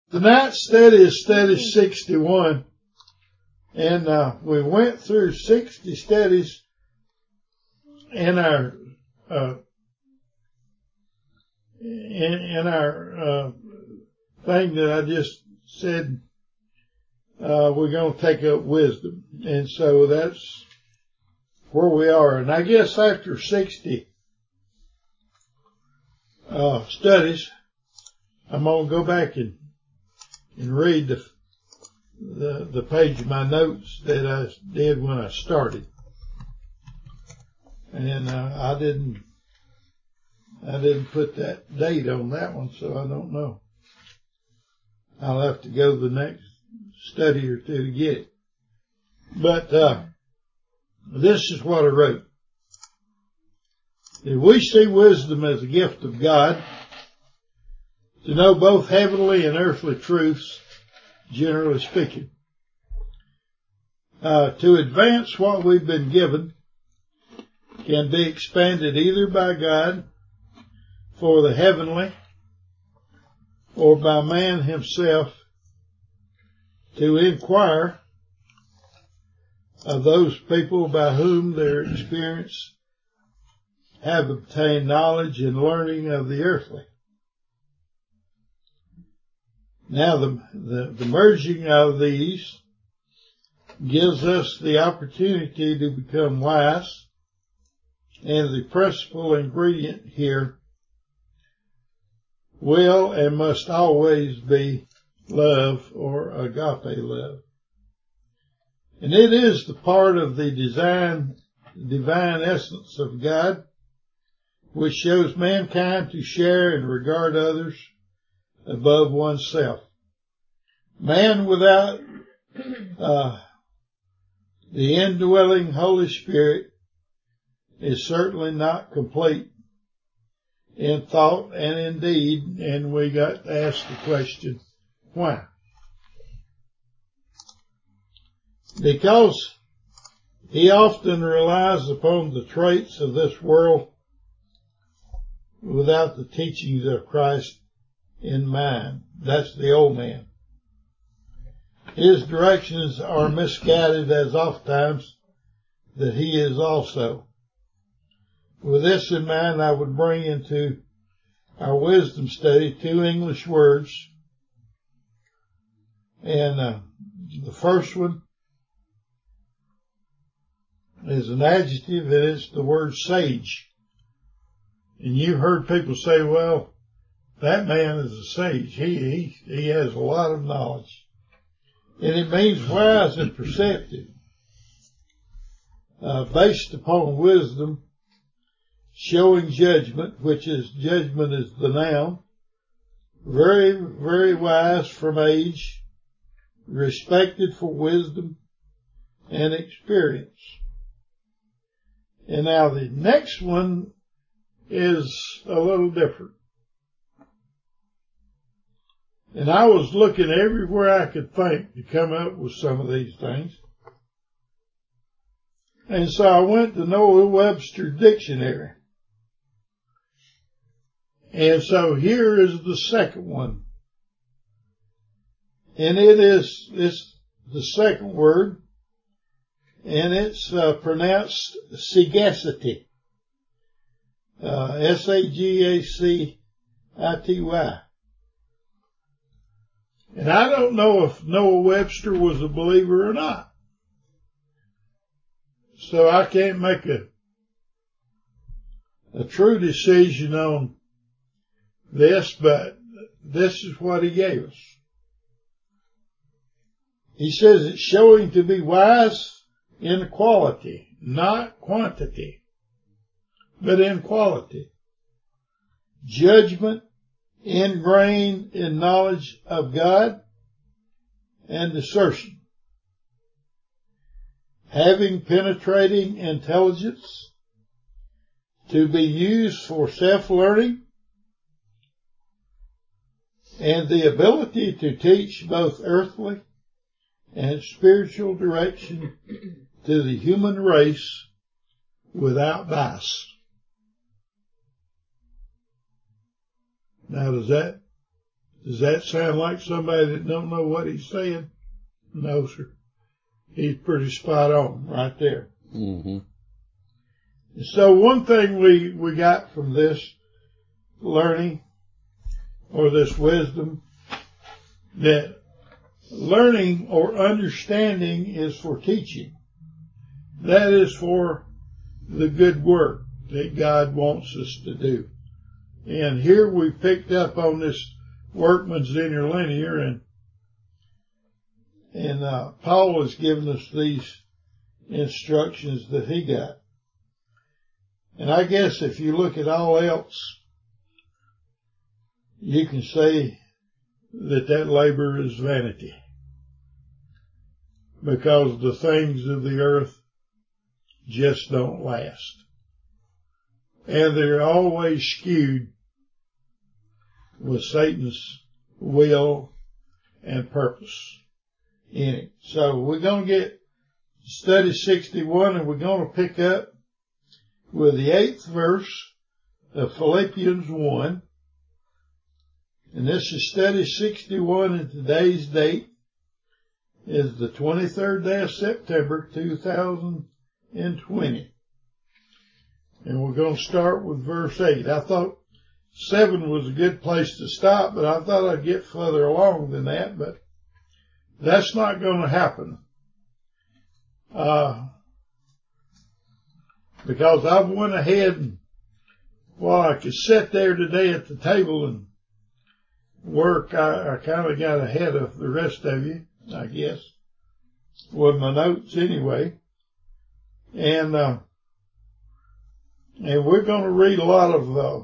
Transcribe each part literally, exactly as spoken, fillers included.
Tonight's study is study sixty-one, and uh, we went through sixty studies in our uh, in, in our uh, thing that I just said. Uh, we're going to take up wisdom, and so that's where we are. And I guess after sixty uh, studies, I'm going to go back and and read the, the the page of my notes that I did when I started, and uh, I didn't I didn't put that date on that one, so I don't know. I'll have to go the next study or two to get it. But uh, this is what I wrote. If we see wisdom as a gift of God, to know both heavenly and earthly truths, generally speaking. Uh, to advance what we've been given can be expanded either by God for the heavenly or by man himself to inquire of those people by whom their experience have obtained knowledge and learning of the earthly. Now, the, the, the merging of these gives us the opportunity to become wise, and the principal ingredient here will and must always be love, or agape love. And it is the part of the design, divine essence of God which shows mankind to share and regard others above oneself. Man without uh, the indwelling Holy Spirit is certainly not complete in thought and in deed, and we got to ask the question, why? Because he often relies upon the traits of this world without the teachings of Christ in mind. That's the old man. His directions are misguided as oftentimes that he is also. With this in mind, I would bring into our wisdom study two English words. And uh, the first one is an adjective, and it's the word sage. And you heard people say, well, that man is a sage. He, he, he has a lot of knowledge. And it means wise and perceptive, uh, based upon wisdom, showing judgment, which is, judgment is the noun, very, very wise from age, respected for wisdom and experience. And now the next one is a little different. And I was looking everywhere I could think to come up with some of these things. And so I went to Noah Webster Dictionary. And so here is the second one. And it is, it's the second word, and it's uh, pronounced sagacity. Uh, S A G A C I T Y. And I don't know if Noah Webster was a believer or not. So I can't make a, a true decision on this, but this is what he gave us. He says it's showing to be wise in quality, not quantity, but in quality. Judgment ingrained in knowledge of God and assertion. Having penetrating intelligence to be used for self-learning and the ability to teach both earthly and spiritual direction to the human race without bias. Now, does that Does that sound like somebody that don't know what he's saying? No, sir. He's pretty spot on right there. Mm-hmm. So one thing we, we got from this learning, or this wisdom, that learning or understanding is for teaching. That is for the good work that God wants us to do. And here we picked up on this workman's interlinear, and and uh, Paul has given us these instructions that he got. And I guess if you look at all else, you can say that that labor is vanity, because the things of the earth just don't last. And they're always skewed with Satan's will and purpose in it. So we're going to get study sixty-one, and we're going to pick up with the eighth verse of Philippians one. And this is study sixty-one, and today's date is the twenty-third day of September, two thousand twenty. And we're going to start with verse eight. I thought seven was a good place to stop, but I thought I'd get further along than that, but that's not going to happen. Uh, because I went ahead and, while I could sit there today at the table and work, I, I kind of got ahead of the rest of you, I guess, with my notes anyway. And, uh, and we're going to read a lot of, uh,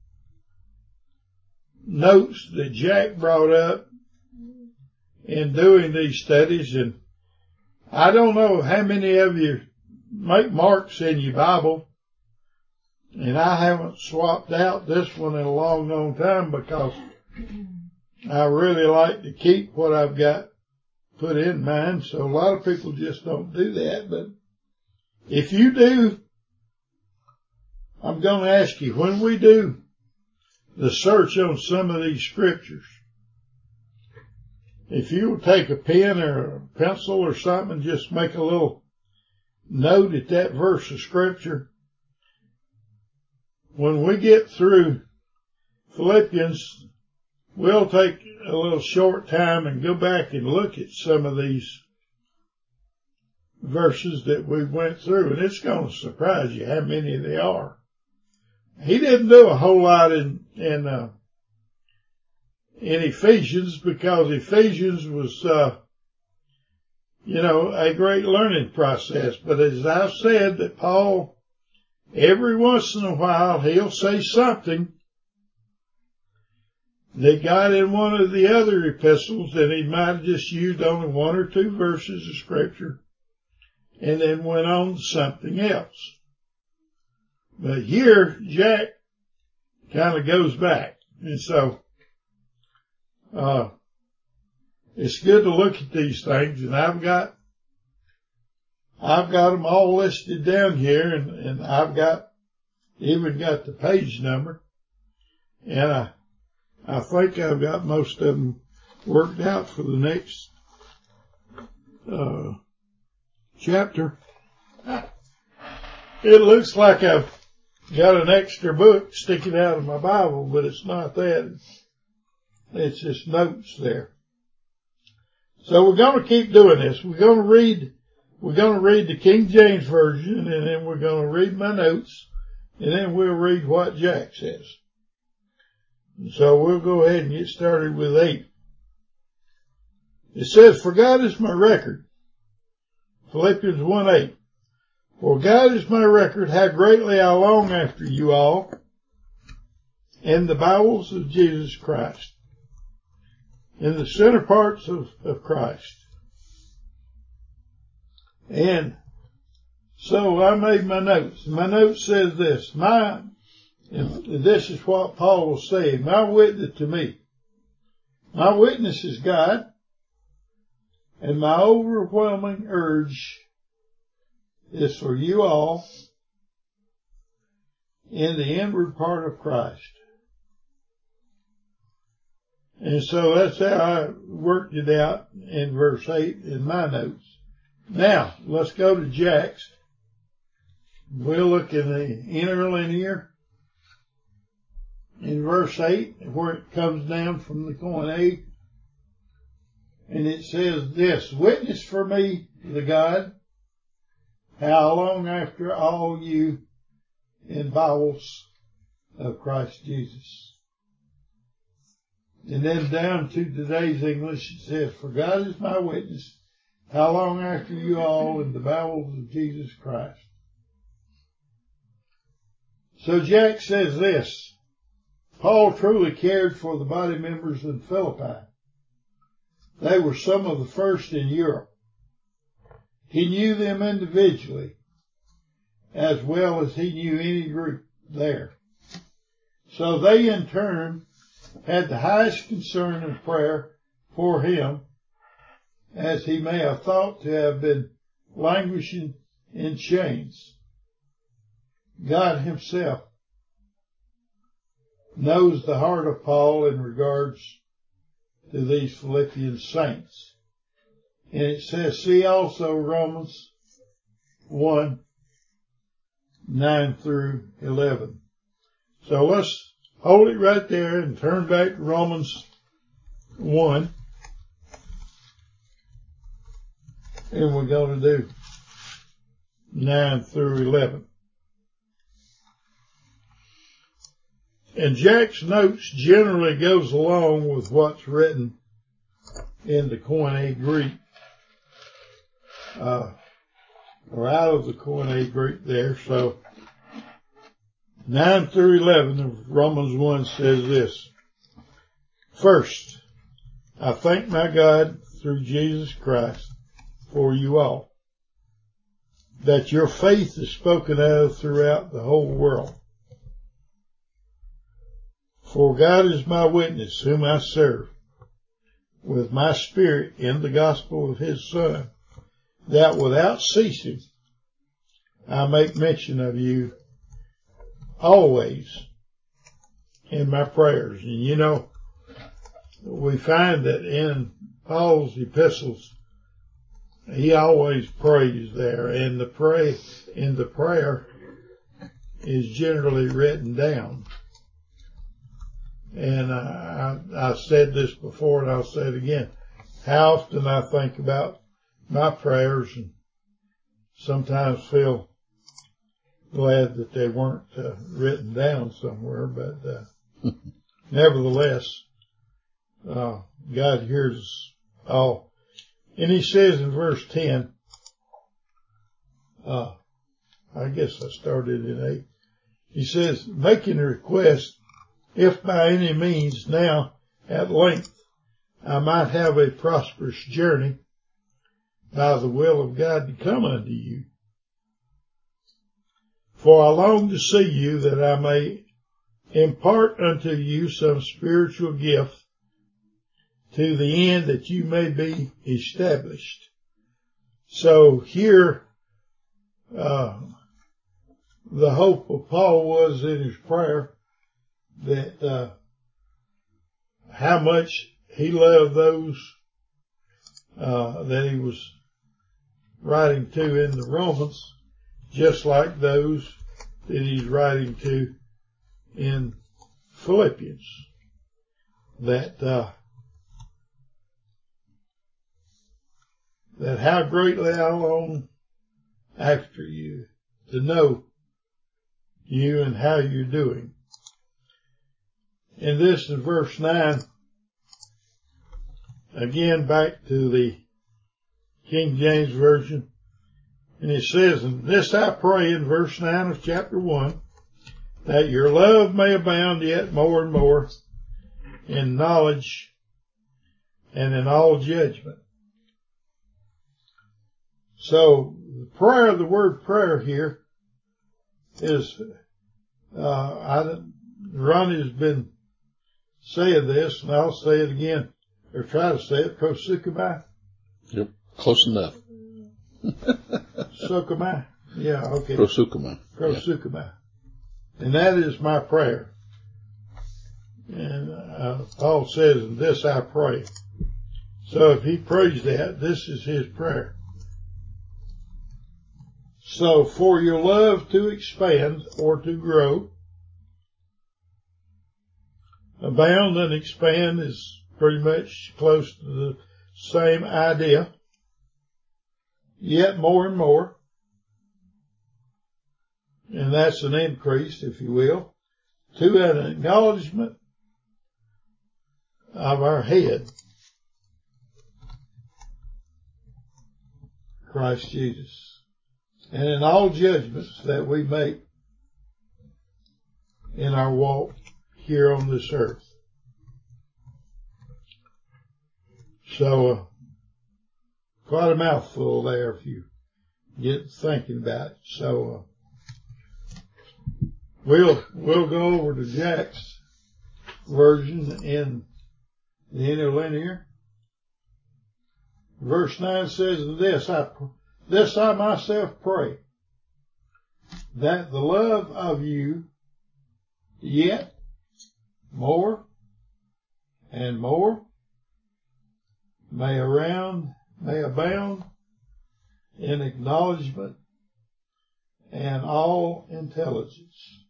notes that Jack brought up in doing these studies. And I don't know how many of you make marks in your Bible, and I haven't swapped out this one in a long, long time, because I really like to keep what I've got put in mine. So a lot of people just don't do that. But if you do, I'm going to ask you, when we do the search on some of these scriptures, if you would take a pen or a pencil or something and just make a little note at that verse of scripture, when we get through Philippians, we'll take a little short time and go back and look at some of these verses that we went through, and it's going to surprise you how many they are. He didn't do a whole lot in, in, uh, in Ephesians, because Ephesians was, uh, you know, a great learning process. But as I've said, that Paul, every once in a while, he'll say something that got in one of the other epistles, and he might have just used only one or two verses of scripture and then went on to something else. But here, Jack kind of goes back. And so, uh, it's good to look at these things, and I've got, I've got them all listed down here, and, and I've got, even got the page number, and I, I think I've got most of them worked out for the next, uh, chapter. It looks like I've got an extra book sticking out of my Bible, but it's not that. It's just notes there. So we're going to keep doing this. We're going to read, we're going to read the King James Version, and then we're going to read my notes, and then we'll read what Jack says. So we'll go ahead and get started with eight. It says, "For God is my record." Philippians one eight. "For God is my record, how greatly I long after you all in the bowels of Jesus Christ, in the center parts of, of Christ." And so I made my notes. My note says this, my, and this is what Paul was saying, my witness to me. My witness is God, and my overwhelming urge is for you all in the inward part of Christ. And so that's how I worked it out in verse eight in my notes. Now, let's go to Jack's. We'll look in the interlinear in verse eight, where it comes down from the Koine. And it says this, witness for me, the God, how long after all you in bowels of Christ Jesus. And then down to today's English, it says, for God is my witness, how long after you all in the bowels of Jesus Christ. So Jack says this, Paul truly cared for the body members in Philippi. They were some of the first in Europe. He knew them individually, as well as he knew any group there. So they in turn had the highest concern and prayer for him, as he may have thought to have been languishing in chains. God himself knows the heart of Paul in regards to these Philippian saints. And it says, see also Romans one, nine through eleven. So let's hold it right there and turn back to Romans one. And we're going to do nine through eleven. And Jack's notes generally goes along with what's written in the Koine Greek, uh, or out of the Koine Greek there. So nine through eleven of Romans one says this. First, I thank my God through Jesus Christ for you all, that your faith is spoken of throughout the whole world. For God is my witness, whom I serve, with my spirit in the gospel of his Son, that without ceasing I make mention of you always in my prayers. And you know, we find that in Paul's epistles, he always prays there, and the pray in the prayer is generally written down. And I, I, I said this before, and I'll say it again. How often I think about my prayers, and sometimes feel glad that they weren't uh, written down somewhere, but uh, nevertheless, uh, God hears us all. And he says in verse ten, uh, I guess I started in eight. He says, making a request, if by any means now at length I might have a prosperous journey by the will of God to come unto you. For I long to see you, that I may impart unto you some spiritual gift, to the end that you may be established. So here, uh, the hope of Paul was in his prayer that, uh, how much he loved those, uh, that he was writing to in the Romans, just like those that he's writing to in Philippians. That, uh, that how greatly I long after you, to know you and how you're doing. And this is verse nine, again back to the King James Version. And it says, and this I pray in verse nine of chapter one, that your love may abound yet more and more in knowledge and in all judgment. So the prayer, the word prayer here is, uh, I, Ronnie's been saying this, and I'll say it again, or try to say it, proseuchomai. Yep, close enough. Sukomai. Yeah, okay. Proseuchomai. Proseuchomai. And that is my prayer. And uh, Paul says, "And this I pray." So if he prays that, this is his prayer. So for your love to expand or to grow, abound and expand is pretty much close to the same idea, yet more and more, and that's an increase, if you will, to an acknowledgement of our head, Christ Jesus, and in all judgments that we make in our walk here on this earth. So, uh, quite a mouthful there if you get thinking about it. So, uh, we'll, we'll go over to Jack's version in the interlinear. Verse nine says, this I, this I myself pray, that the love of you yet more and more may around, may abound in acknowledgement and all intelligence.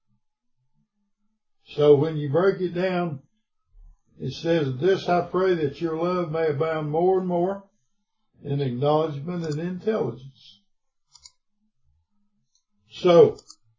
So when you break it down, it says, this I pray that your love may abound more and more in acknowledgement and intelligence. So,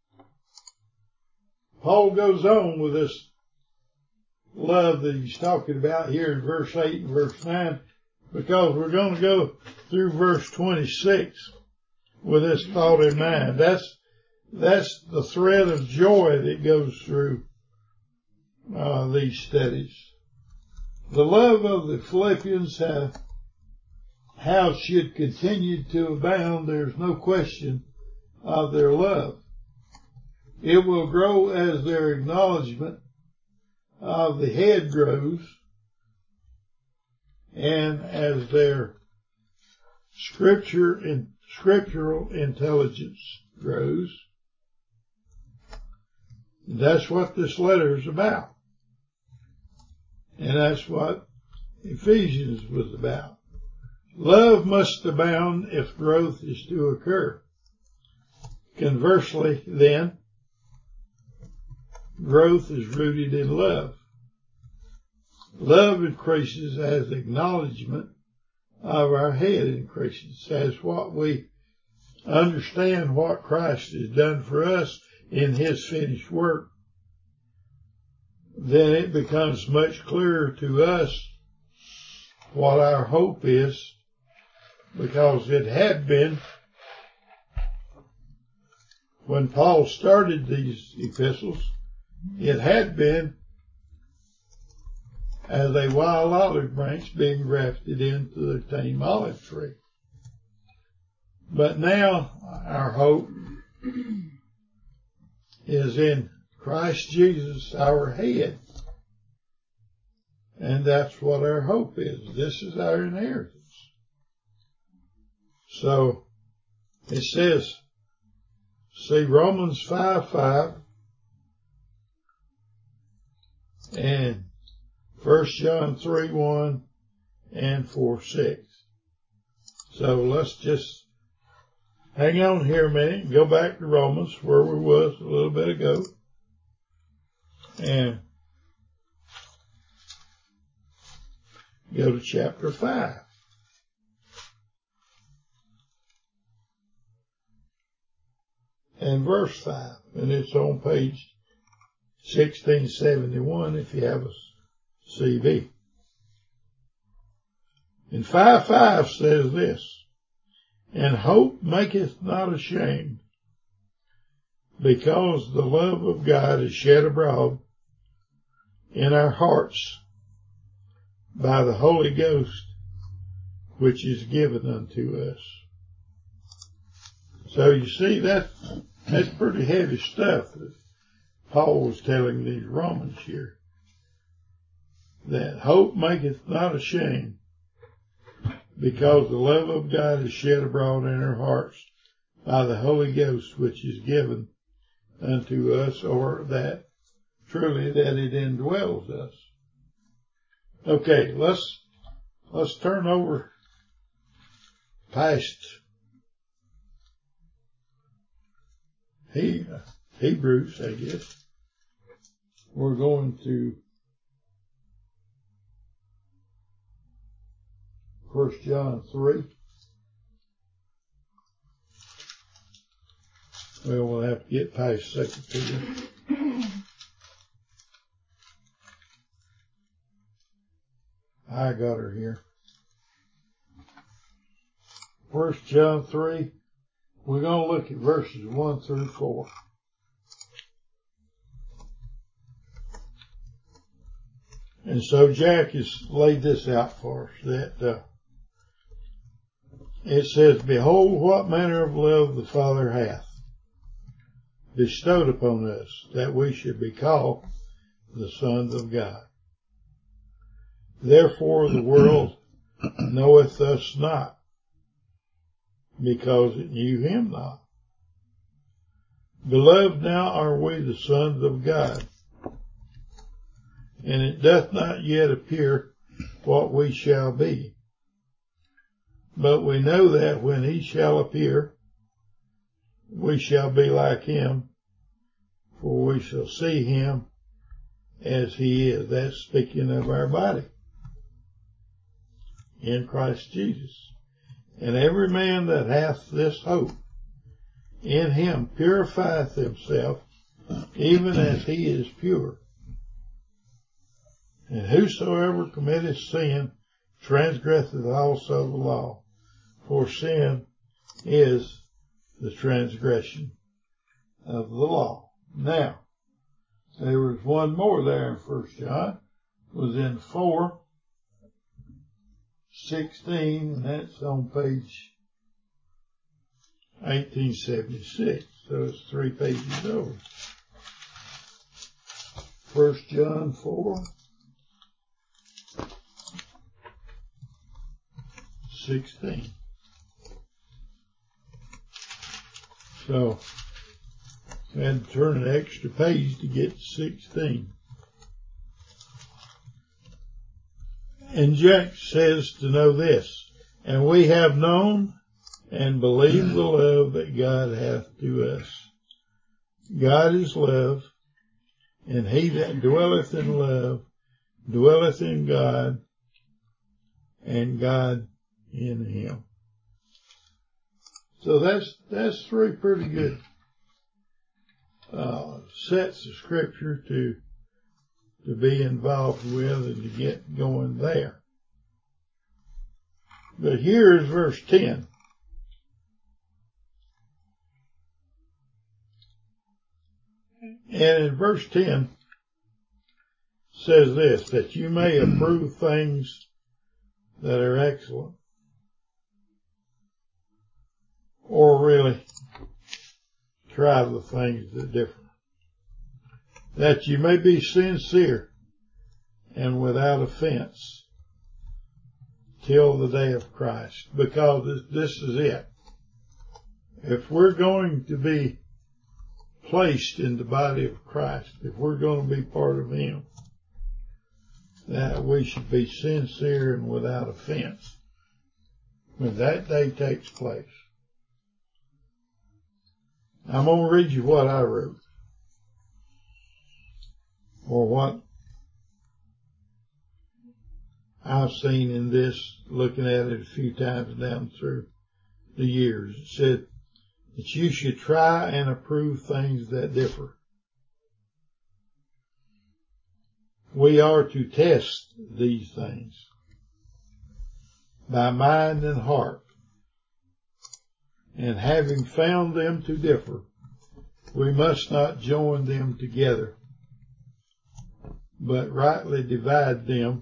Paul goes on with this love that he's talking about here in verse eight and verse nine, because we're going to go through verse twenty-six with this thought in mind. That's, that's the thread of joy that goes through uh, these studies. The love of the Philippians have, how should continue to abound. There's no question of their love. It will grow as their acknowledgement of the head grows, and as their scripture and scriptural intelligence grows. That's what this letter is about. And that's what Ephesians was about. Love must abound if growth is to occur. Conversely, then, growth is rooted in love. Love increases as acknowledgement of our head increases, as what we understand what Christ has done for us in his finished work. Then it becomes much clearer to us what our hope is, because it had been, when Paul started these epistles, it had been as a wild olive branch being grafted into the tame olive tree. But now our hope is in Christ Jesus, our head. And that's what our hope is. This is our inheritance. So it says, see Romans five five and First John three one and four six. So let's just hang on here a minute and go back to Romans where we was a little bit ago. And go to chapter five. And verse five. And it's on page sixteen seventy-one if you have a C V. And five five says this, and hope maketh not ashamed, because the love of God is shed abroad in our hearts by the Holy Ghost, which is given unto us. So you see, that that's pretty heavy stuff that Paul was telling these Romans here. That hope maketh not ashamed, because the love of God is shed abroad in our hearts by the Holy Ghost, which is given unto us, or that truly that it indwells us. Okay, let's let's turn over past he, Hebrews, I guess. We're going to First John three. Well, we'll have to get past Second Peter. I got her here. First John three. We're going to look at verses one through four. And so Jack has laid this out for us, that uh, it says, "Behold, what manner of love the Father hath bestowed upon us, that we should be called the sons of God. Therefore the world knoweth us not, because it knew him not. Beloved, now are we the sons of God, and it doth not yet appear what we shall be. But we know that when he shall appear, we shall be like him, for we shall see him as he is." That's speaking of our body in Christ Jesus. "And every man that hath this hope in him purifieth himself, even as he is pure. And whosoever committeth sin transgresseth also the law, for sin is the transgression of the law." Now, there was one more there in First John. It was in four sixteen, and that's on page eighteen seventy-six. So it's three pages over. First John four sixteen. So I had to turn an extra page to get to sixteen. And Jack says to know this, "And we have known and believed the love that God hath to us. God is love, and he that dwelleth in love dwelleth in God, and God in him." So that's that's three pretty good uh, sets of scripture to to be involved with and to get going there. But here's verse ten. And in verse ten says this, "that you may approve things that are excellent." Or really try the things that differ. "That you may be sincere and without offense till the day of Christ." Because this is it. If we're going to be placed in the body of Christ, if we're going to be part of him, that we should be sincere and without offense when that day takes place. I'm going to read you what I wrote, or what I've seen in this, looking at it a few times down through the years. It said that you should try and approve things that differ. We are to test these things by mind and heart. And having found them to differ, we must not join them together, but rightly divide them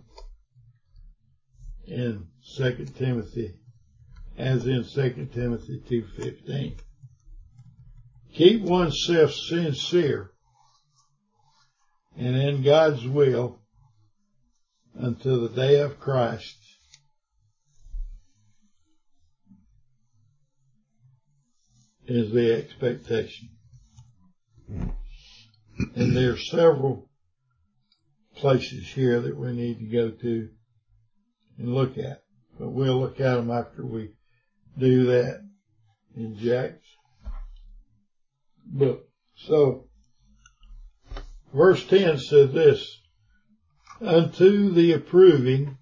in Second Timothy, as in Second Timothy two fifteen. Keep oneself sincere and in God's will until the day of Christ, is the expectation. And there are several places here that we need to go to and look at. But we'll look at them after we do that in Jack's book. So, verse ten says this, unto the approving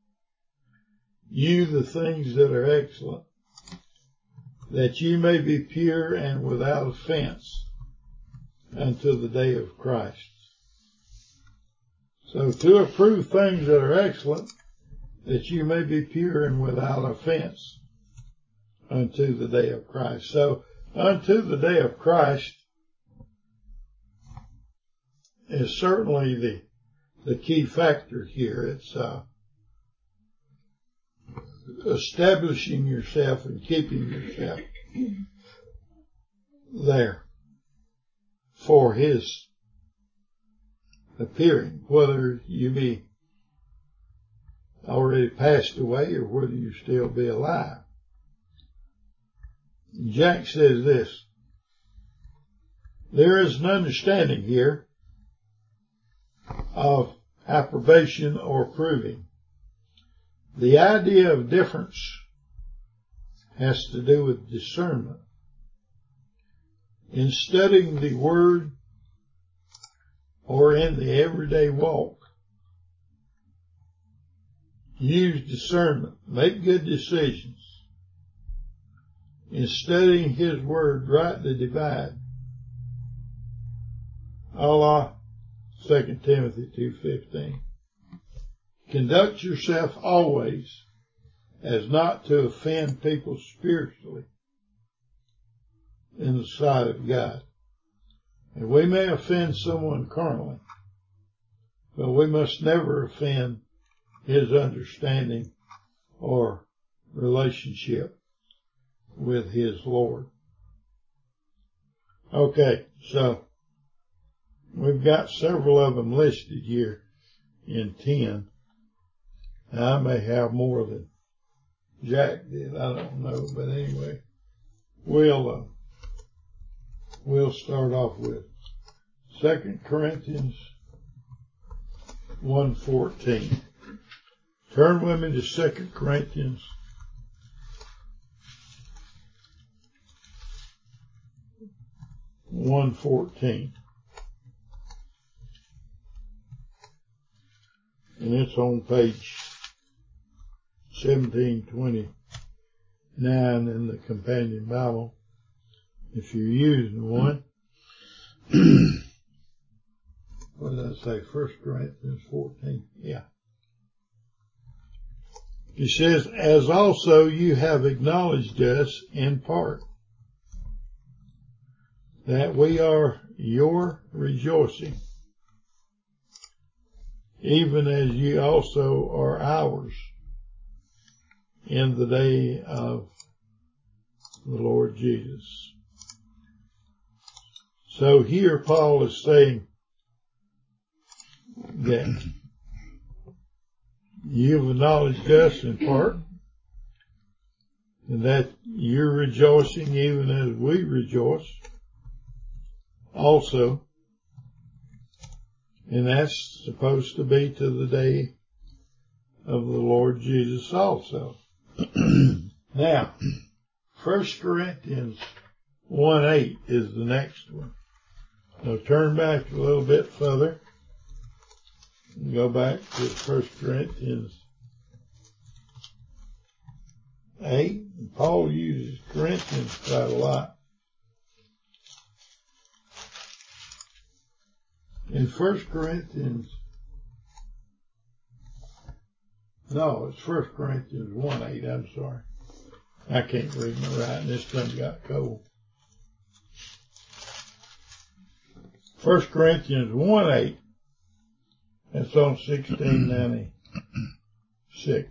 you the things that are excellent, that you may be pure and without offense unto the day of Christ. So to approve things that are excellent, that you may be pure and without offense unto the day of Christ. So unto the day of Christ is certainly the the key factor here. It's uh, establishing yourself and keeping yourself there for His appearing, whether you be already passed away or whether you still be alive. Jack says this, there is an understanding here of approbation or approving. The idea of difference has to do with discernment. In studying the Word or in the everyday walk, use discernment. Make good decisions. In studying His Word, rightly divide. Allah, Second Timothy two fifteen. Conduct yourself always as not to offend people spiritually in the sight of God. And we may offend someone carnally, but we must never offend His understanding or relationship with His Lord. Okay, so we've got several of them listed here in ten. Now, I may have more than Jack did. I don't know. But anyway, we'll, uh, we'll start off with Second Corinthians one fourteen. Turn with me to Second Corinthians one fourteen. And it's on page seventeen twenty-nine in the Companion Bible, if you're using one. What did I say? First Corinthians fourteen. Yeah. He says, as also you have acknowledged us in part, that we are your rejoicing, even as ye also are ours in the day of the Lord Jesus. So here Paul is saying that you've acknowledged us in part, and that you're rejoicing even as we rejoice also. And that's supposed to be to the day of the Lord Jesus also. Now, First Corinthians one eight is the next one. Now turn back a little bit further. Go back to First Corinthians eight. Paul uses Corinthians quite a lot. In First Corinthians, no, it's First Corinthians one eight, I'm sorry. I can't read my writing, this thing got cold. First Corinthians one eight, that's on sixteen ninety-six.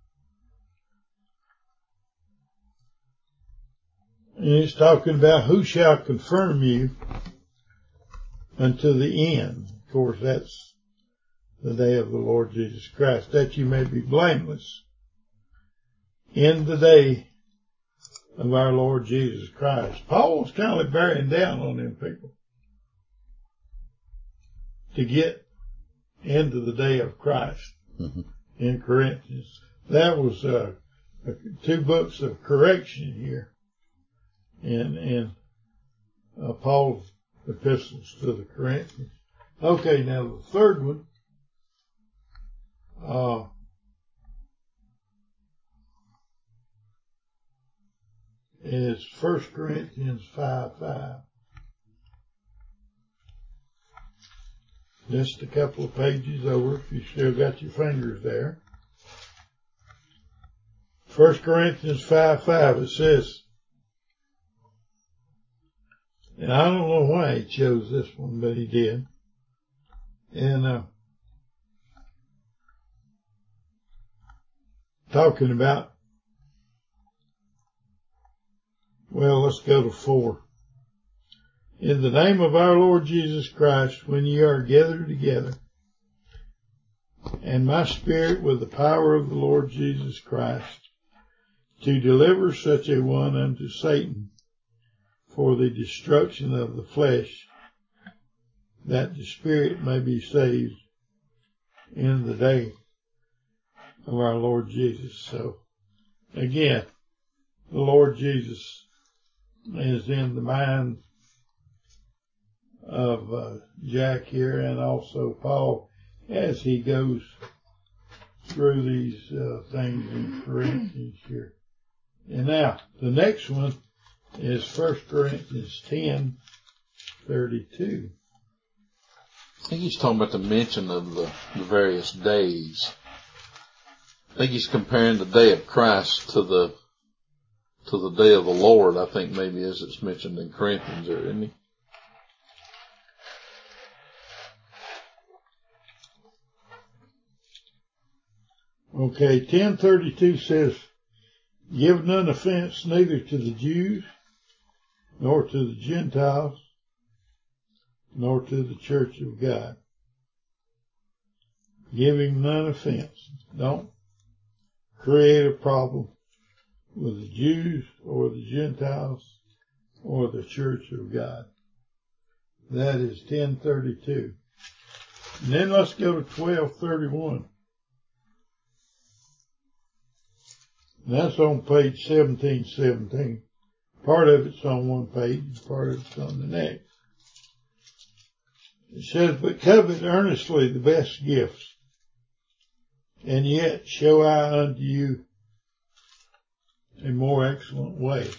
And he's talking about who shall confirm you unto the end. Of course, that's the day of the Lord Jesus Christ, that you may be blameless in the day of our Lord Jesus Christ. Paul was kind of bearing down on them people to get into the day of Christ mm-hmm. in Corinthians. That was uh, two books of correction here in, in uh, Paul's epistles to the Corinthians. Okay, now the third one uh, is First Corinthians five five. Just a couple of pages over, if you still got your fingers there. First Corinthians five five, it says, and I don't know why he chose this one, but he did. And uh, talking about, well, let's go to four. In the name of our Lord Jesus Christ, when ye are gathered together, and my spirit with the power of the Lord Jesus Christ, to deliver such a one unto Satan for the destruction of the flesh, that the spirit may be saved in the day of our Lord Jesus. So, again, the Lord Jesus is in the mind of uh, Jack here, and also Paul as he goes through these uh, things in Corinthians here. And now the next one is First Corinthians ten thirty-two. I think he's talking about the mention of the, the various days. I think he's comparing the day of Christ to the to the day of the Lord, I think maybe as it's mentioned in Corinthians there, isn't he? Okay, ten thirty-two says, give none offense neither to the Jews, nor to the Gentiles, nor to the church of God. Giving none offense. Don't create a problem with the Jews or the Gentiles or the church of God. That is ten thirty-two. And then let's go to twelve thirty-one. That's on page seventeen seventeen. Part of it's on one page, part of it's on the next. It says, but covet earnestly the best gifts, and yet show I unto you a more excellent way.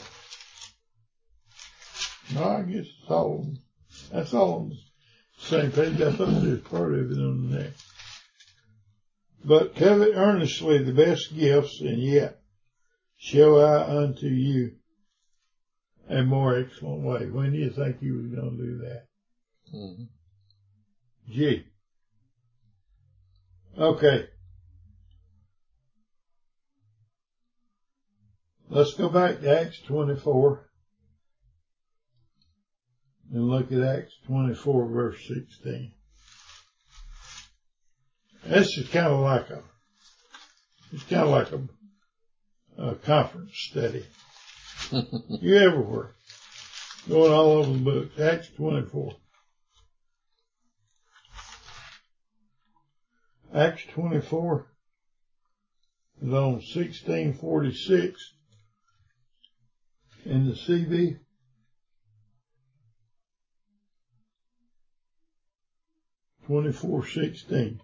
No, I guess it's all, that's all on the same page. I thought there was part of it on the next. But covet earnestly the best gifts, and yet show I unto you a more excellent way. When do you think he was going to do that? Mm-hmm. Gee. Okay. Let's go back to Acts twenty-four and look at Acts twenty-four verse sixteen. This is kind of like a, it's kind of like a, a conference study. You everywhere. Going all over the books. Acts twenty-four. Acts twenty-four is on sixteen forty-six in the C V. twenty-four sixteen.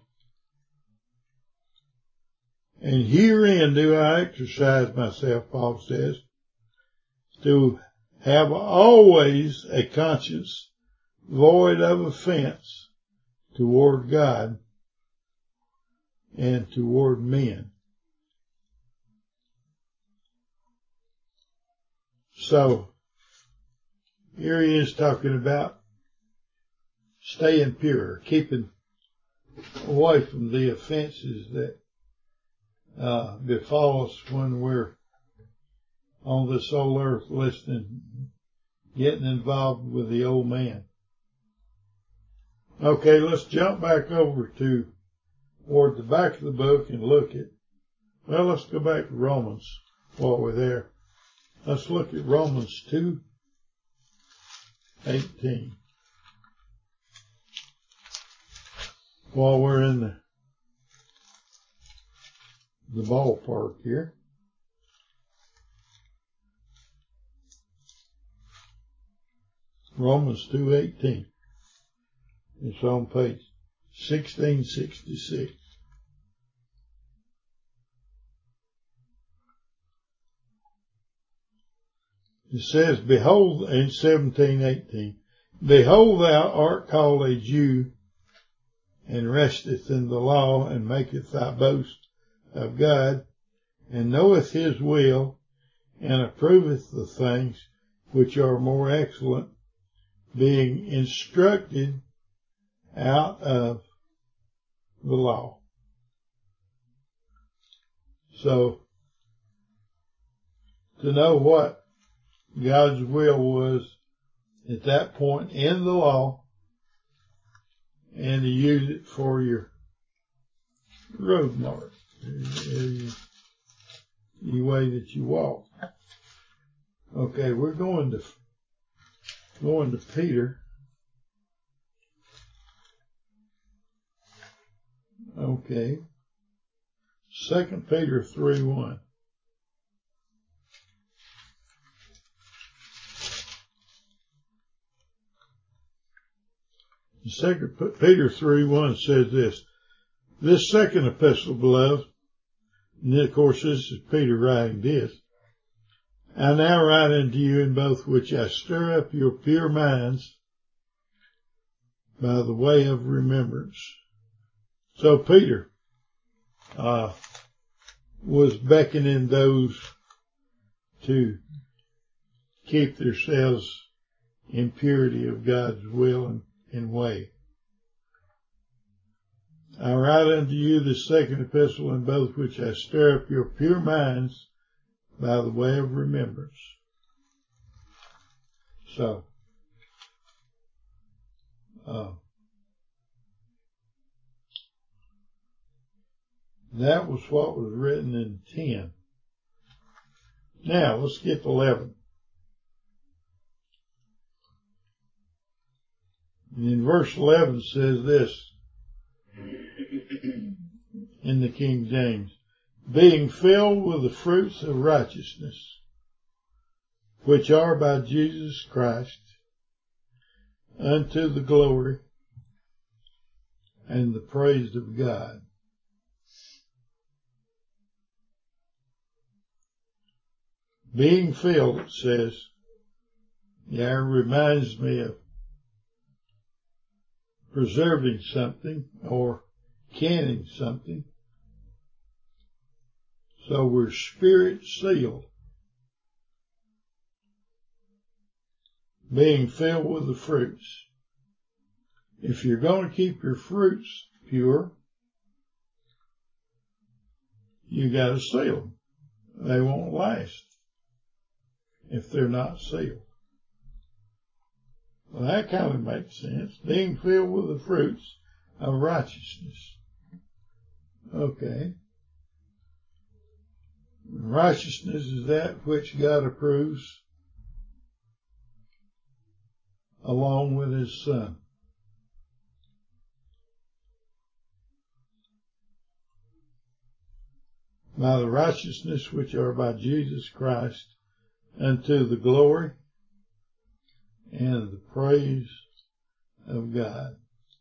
And herein do I exercise myself, Paul says, to have always a conscience void of offense toward God and toward men. So, here he is talking about staying pure, keeping away from the offenses that uh, befall us when we're on this old earth listening, getting involved with the old man. Okay, let's jump back over to toward the back of the book and look at, well, let's go back to Romans while we're there. Let's look at Romans two eighteen. while we're in the, the ballpark here. Romans two eighteen. It's on page sixteen sixty-six. It says, behold, in seventeen eighteen, behold, thou art called a Jew, and resteth in the law, and maketh thy boast of God, and knoweth his will, and approveth the things which are more excellent, being instructed out of the law. So, to know what God's will was at that point in the law, and to use it for your road mark, the way that you walk. Okay, we're going to going to Peter. Okay, Second Peter three one. Second Peter three one says this, this second epistle, beloved, and of course this is Peter writing this, I now write unto you in both which I stir up your pure minds by the way of remembrance. So Peter uh, was beckoning those to keep themselves in purity of God's will and in way. I write unto you this second epistle, in both which I stir up your pure minds by the way of remembrance. So, uh, that was what was written in ten. Now, let's get to eleven. And in verse eleven says this, in the King James, being filled with the fruits of righteousness, which are by Jesus Christ, unto the glory and the praise of God. Being filled, it says, yeah, it reminds me of preserving something or canning something. So we're spirit sealed. Being filled with the fruits. If you're going to keep your fruits pure, you got to seal them. They won't last if they're not sealed. Well, that kind of makes sense. Being filled with the fruits of righteousness. Okay. Righteousness is that which God approves along with his Son. By the righteousness which are by Jesus Christ, unto the glory and the praise of God.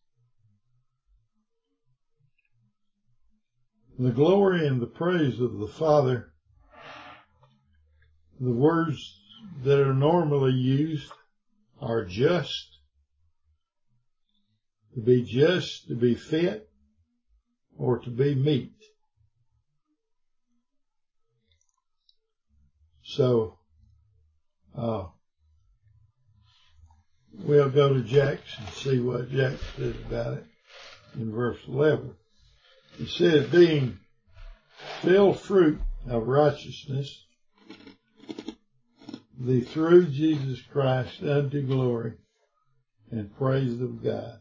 The glory and the praise of the Father, the words that are normally used are just, to be just, to be fit, or to be meet. So, uh, we'll go to Jack's and see what Jack says about it in verse eleven. It says, being filled fruit of righteousness, the through Jesus Christ unto glory and praise of God.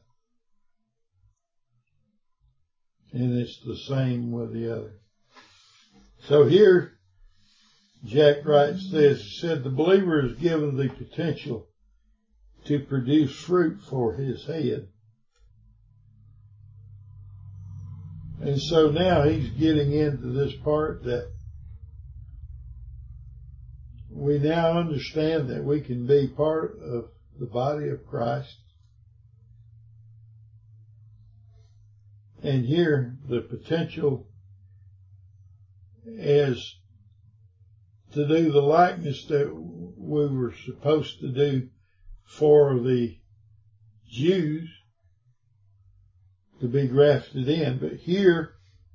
And it's the same with the other. So here, Jack writes this, he said, the believer is given the potential to produce fruit for his head. And so now he's getting into this part that we now understand that we can be part of the body of Christ. And here the potential is to do the likeness that we were supposed to do for the Jews, to be grafted in. But here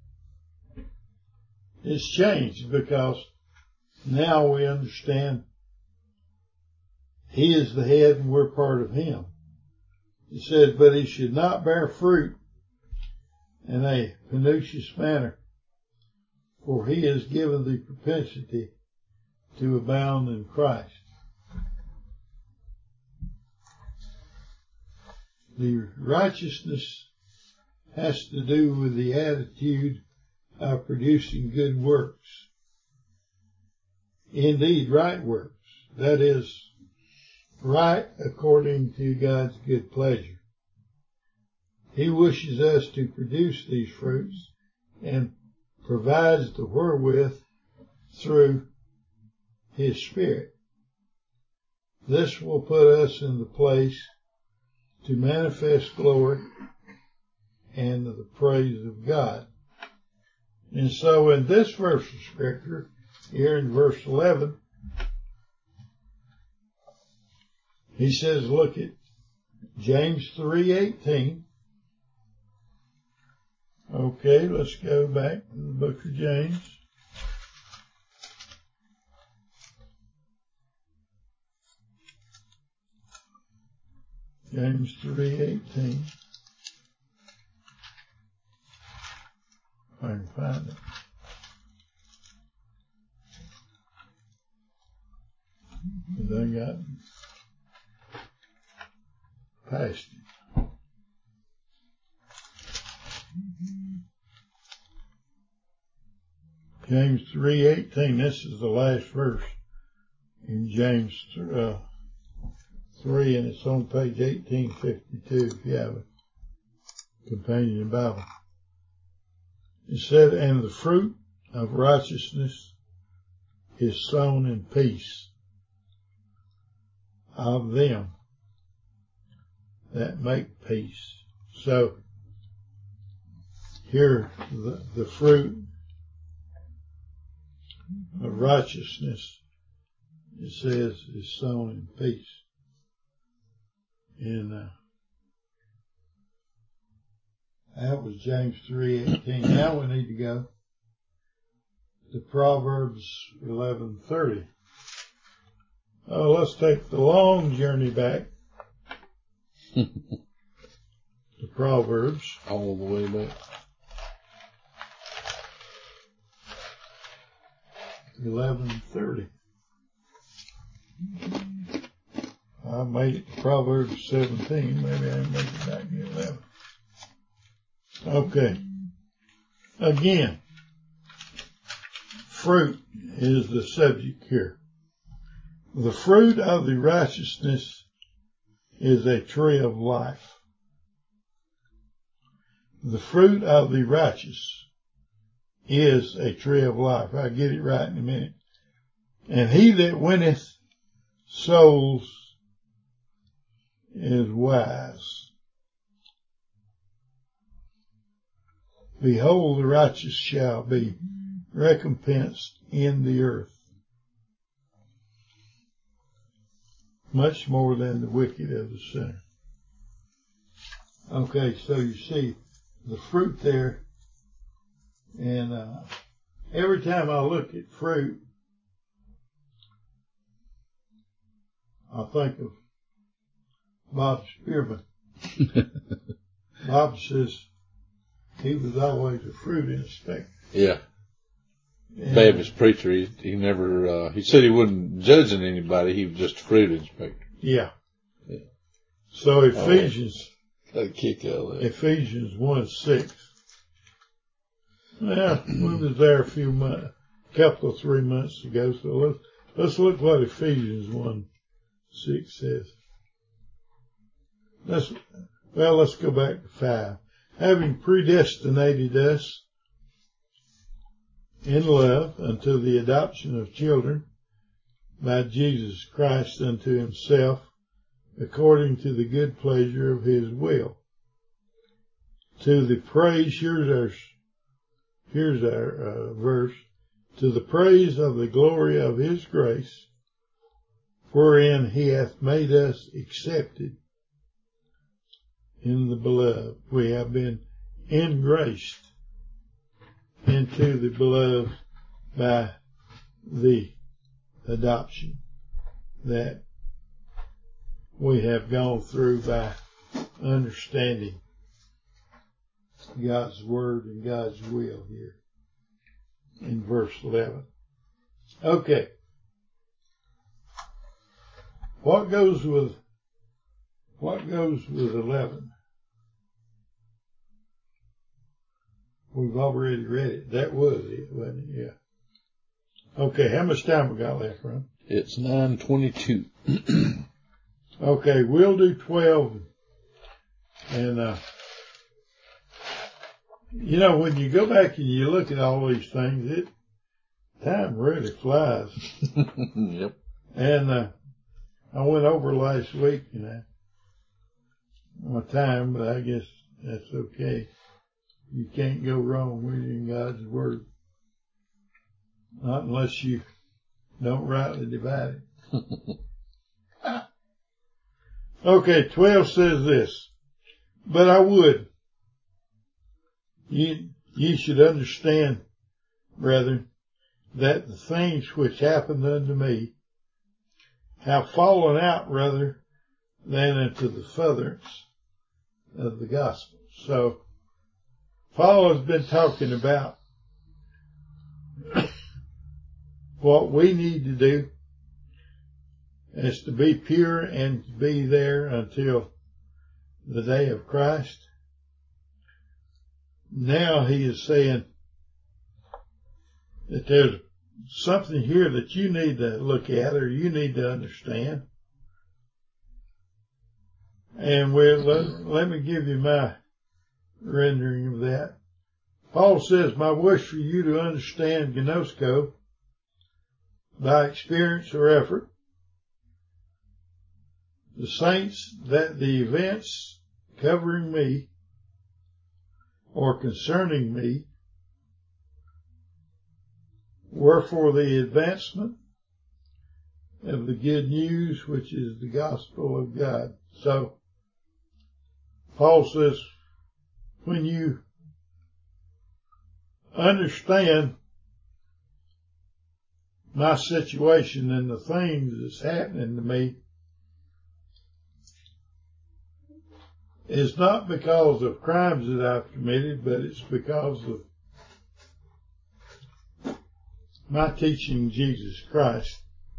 it's changed, because now we understand he is the head and we're part of him. He said, but he should not bear fruit in a pernicious manner, for he is given the propensity to abound in Christ. The righteousness has to do with the attitude of producing good works. Indeed, right works. That is, right according to God's good pleasure. He wishes us to produce these fruits and provides the wherewith through his Spirit. This will put us in the place to manifest glory and the praise of God. And so in this verse of Scripture, here in verse eleven, he says, look at James three eighteen. Okay, let's go back to the book of James. James three eighteen. If I can find it. Because I got past it. James three eighteen. This is the last verse in James uh, three, and it's on page eighteen fifty-two if you have a companion Bible. It said, and the fruit of righteousness is sown in peace of them that make peace. So here the, the fruit of righteousness, it says, is sown in peace. And uh, that was James three eighteen. Now we need to go to Proverbs eleven thirty. Oh, let's take the long journey back to Proverbs. All the way back. eleven thirty. I made it to Proverbs seventeen. Maybe I can make it back to eleven. Okay. Again, fruit is the subject here. The fruit of the righteousness is a tree of life. The fruit of the righteous is a tree of life. I'll get it right in a minute. And he that winneth souls is wise. Behold, the righteous shall be recompensed in the earth, much more than the wicked of the sinner. Okay, so you see the fruit there, and uh, every time I look at fruit, I think of Bob Spearman. Bob says he was always a fruit inspector. Yeah. And Baptist preacher. He, he never, uh, he said he wasn't judging anybody. He was just a fruit inspector. Yeah. Yeah. So Ephesians, oh, got a kick out of that. Ephesians one six. Yeah, we was there a few months, a couple of three months ago. So let's, let's look what Ephesians one six says. Let's, well, let's go back to five. having predestinated us in love unto the adoption of children by Jesus Christ unto himself, according to the good pleasure of his will. To the praise, here's our, here's our uh, verse, to the praise of the glory of his grace, wherein he hath made us accepted in the beloved. We have been engraced into the beloved by the adoption that we have gone through by understanding God's word and God's will here in verse eleven. Okay. What goes with what goes with eleven? We've already read it. That was it, wasn't it? Yeah. Okay, how much time we got left, Ron? It's nine twenty-two. Okay, we'll do twelve. And, uh, you know, when you go back and you look at all these things, it, time really flies. Yep. And, uh, I went over last week, you know, my time, but I guess that's okay. You can't go wrong reading God's word. Not unless you don't rightly divide it. Okay, twelve says this. But I would, ye, ye should understand, brethren, that the things which happened unto me have fallen out rather than into the furtherance of the gospel. So, Paul has been talking about what we need to do is to be pure and to be there until the day of Christ. Now he is saying that there's something here that you need to look at or you need to understand. And we'll, let, let me give you my rendering of that. Paul says, my wish for you to understand gnosko by experience or effort, the saints, that the events covering me or concerning me were for the advancement of the good news, which is the gospel of God. So, Paul says, when you understand my situation and the things that's happening to me, it's not because of crimes that I've committed, but it's because of my teaching Jesus Christ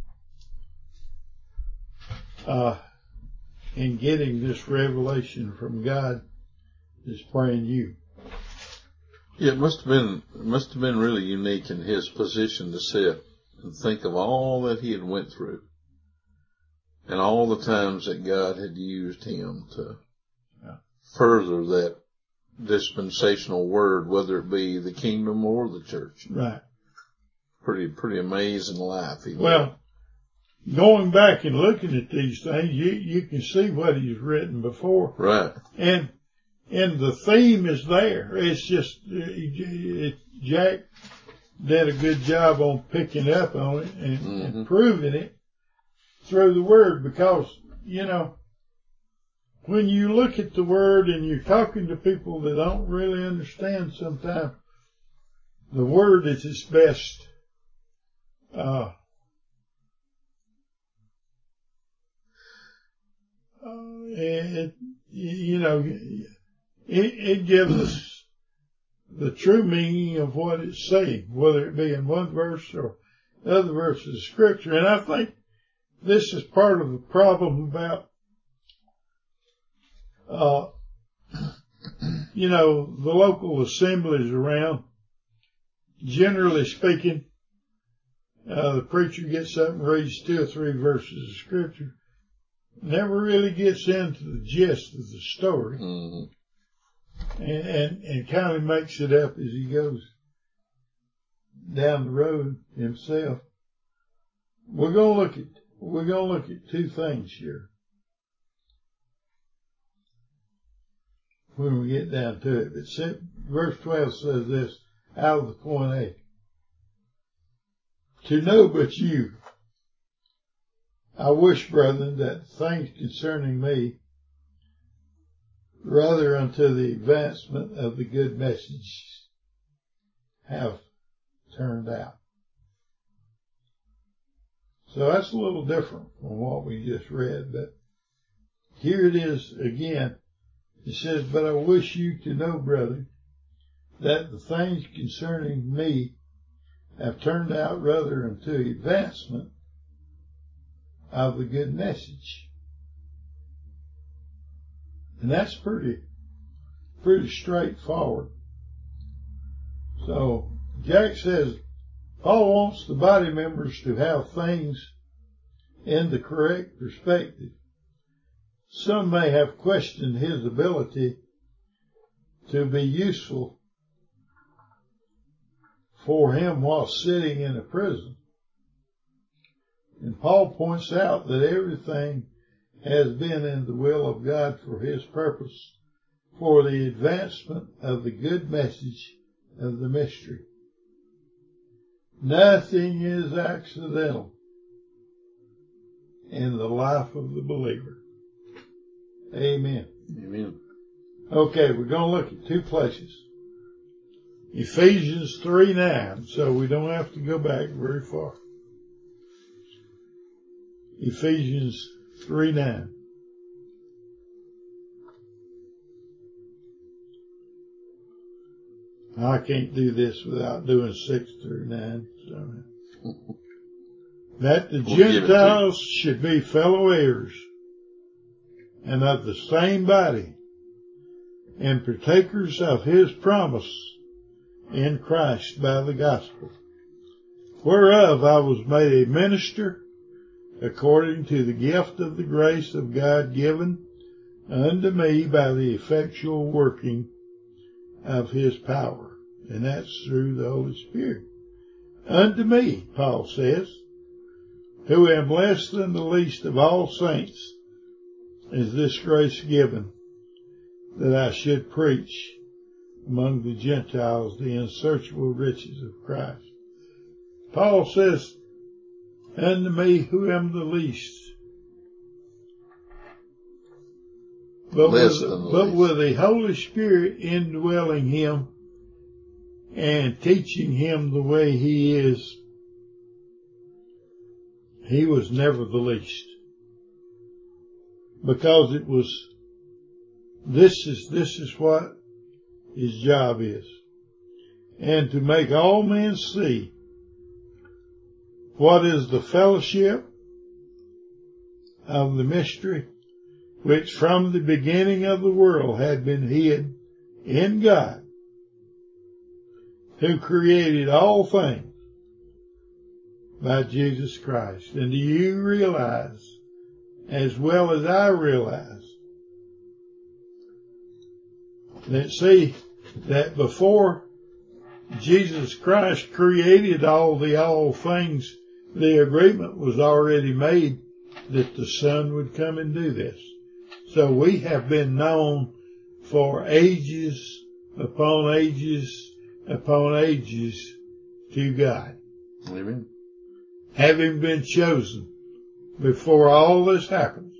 uh, and getting this revelation from God is brand new. Yeah, it must have been it must have been really unique in his position to sit and think of all that he had went through and all the times that God had used him to yeah. further that dispensational word, whether it be the kingdom or the church. Right. Pretty pretty amazing life. He well, lived. Going back and looking at these things, you you can see what he's written before. Right. And and the theme is there. It's just it, Jack did a good job on picking up on it and, mm-hmm. and proving it through the word, because you know when you look at the word and you're talking to people that don't really understand, sometimes the word is its best. Uh, uh, it, you know, it, it gives us the true meaning of what it's saying, whether it be in one verse or other verses of Scripture. And I think this is part of the problem about, uh, you know, the local assemblies around. Generally speaking, uh, the preacher gets up and reads two or three verses of Scripture, never really gets into the gist of the story. Mm-hmm. and, and, and kind of makes it up as he goes down the road himself. We're going to look at, we're going to look at two things here when we get down to it. But verse twelve says this, out of the point A. To know but you, I wish, brethren, that things concerning me, rather unto the advancement of the good message, have turned out. So that's a little different from what we just read, but here it is again. It says, but I wish you to know, brethren, that the things concerning me have turned out rather unto advancement of the good message. And that's pretty, pretty straightforward. So Jack says, Paul wants the body members to have things in the correct perspective. Some may have questioned his ability to be useful for him while sitting in a prison. And Paul points out that everything has been in the will of God for his purpose, for the advancement of the good message of the mystery. Nothing is accidental in the life of the believer. Amen. Amen. Okay, we're going to look at two places. Ephesians three nine, so we don't have to go back very far. Ephesians three nine. I can't do this without doing six through nine. So. That the we'll Gentiles should be fellow heirs and of the same body and partakers of his promise in Christ by the gospel, whereof I was made a minister according to the gift of the grace of God given unto me by the effectual working of his power. And that's through the Holy Spirit. Unto me, Paul says, who am less than the least of all saints, is this grace given, that I should preach among the Gentiles the unsearchable riches of Christ. Paul says, unto me who am the least, but, with, but least. with the Holy Spirit indwelling him and teaching him the way he is, he was never the least. Because it was, this is, this is what his job is. And to make all men see what is the fellowship of the mystery which from the beginning of the world had been hid in God, who created all things by Jesus Christ. And do you realize, as well as I realize, that see, that before Jesus Christ created all the all things, the agreement was already made that the Son would come and do this. So we have been known for ages upon ages upon ages to God. Amen. Having been chosen before all this happened.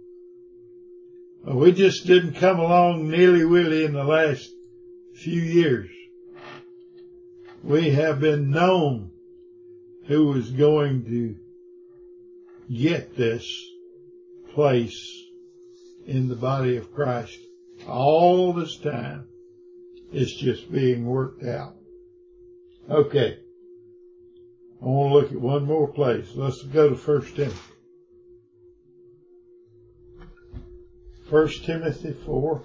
We just didn't come along nilly-willy in the last few years. We have been known who is going to get this place in the body of Christ. All this time, it's just being worked out. Okay. I want to look at one more place. Let's go to First Timothy. First Timothy four.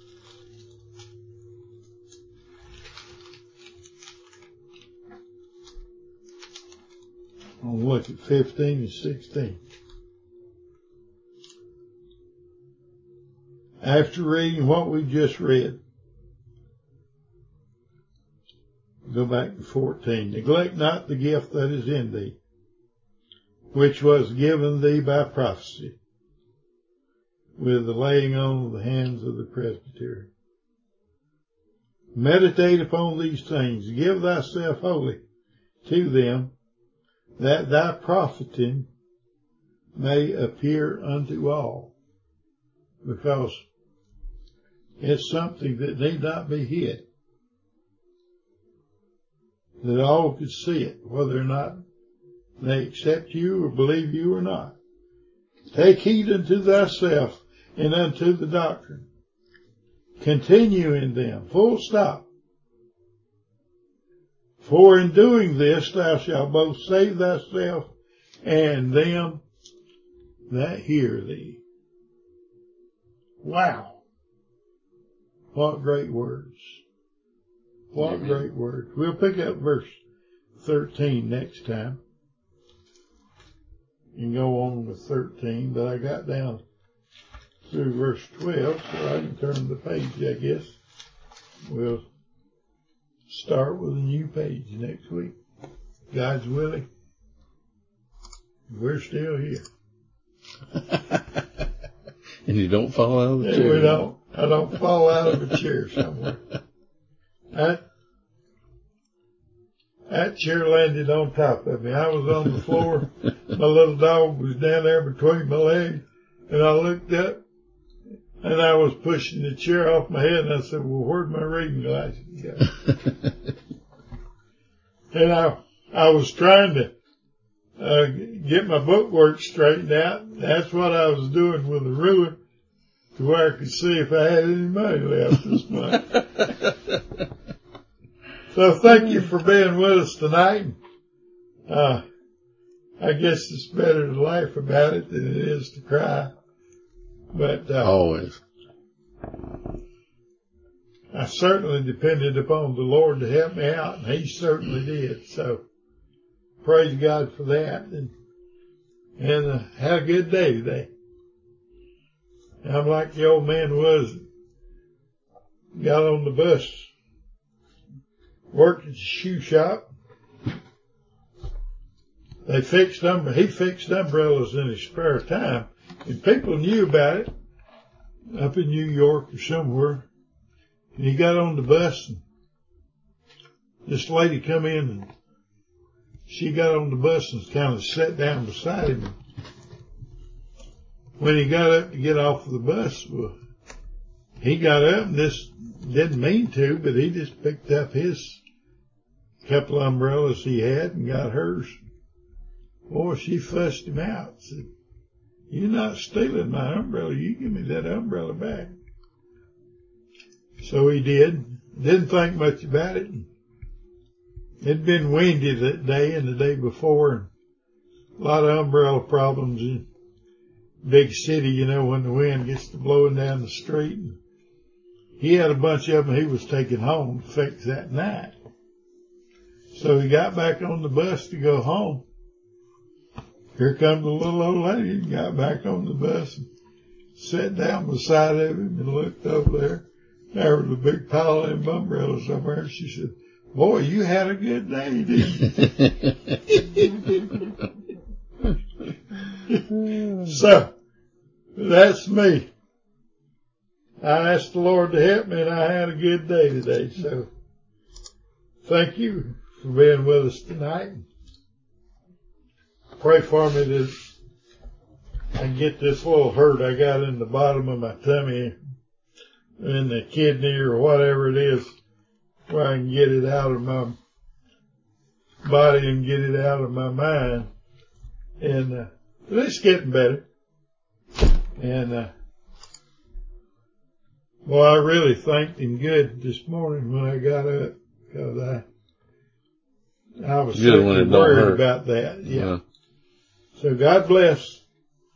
I'll look at fifteen and sixteen. After reading what we just read, Go back to fourteen. Neglect not the gift that is in thee, which was given thee by prophecy, with the laying on of the hands of the presbytery. Meditate upon these things. Give thyself wholly to them, that thy profiting may appear unto all. Because it's something that need not be hid, that all could see it, whether or not they accept you or believe you or not. Take heed unto thyself and unto the doctrine. Continue in them. Full stop. For in doing this thou shalt both save thyself and them that hear thee. Wow. What great words. What Amen. Great words. We'll pick up verse thirteen next time and go on with thirteen, but I got down through verse twelve, so I can turn the page, I guess. We'll start with a new page next week. God's willing. We're still here. And you don't fall out of the and chair. We don't. I don't fall out of a chair somewhere. That, that chair landed on top of me. I was on the floor. My little dog was down there between my legs, and I looked up, and I was pushing the chair off my head, and I said, well, where'd my reading glasses go? And I, I was trying to uh, get my bookwork straightened out. That's what I was doing with a ruler, to where I could see if I had any money left this month. So thank you for being with us tonight. Uh, I guess it's better to laugh about it than it is to cry. But uh, always. I certainly depended upon the Lord to help me out, and He certainly did. So praise God for that, and and uh, have a good day today. I'm like the old man was, got on the bus, worked at the shoe shop. They fixed um, he fixed umbrellas in his spare time, and people knew about it up in New York or somewhere. And he got on the bus, and this lady come in, and she got on the bus and kind of sat down beside him. When he got up to get off of the bus, well, he got up and just didn't mean to, but he just picked up his couple of umbrellas he had and got hers. Boy, she fussed him out. Said, you're not stealing my umbrella. You give me that umbrella back. So he did. Didn't think much about it. It'd been windy that day and the day before, and a lot of umbrella problems in big city, you know, when the wind gets to blowing down the street. He had a bunch of them he was taking home to fix that night. So he got back on the bus to go home. Here comes the little old lady and got back on the bus and sat down beside of him and looked over there. There was a big pile of them umbrellas somewhere. She said, boy, you had a good day, didn't you? So, that's me. I asked the Lord to help me, and I had a good day today. So, thank you for being with us tonight. Pray for me that I can get this little hurt I got in the bottom of my tummy, in the kidney or whatever it is, where I can get it out of my body and get it out of my mind. And uh, it's getting better. And uh, well, I really thanked Him good this morning when I got up, because I I was good when it worried don't hurt. about that. Yeah. yeah. So God bless.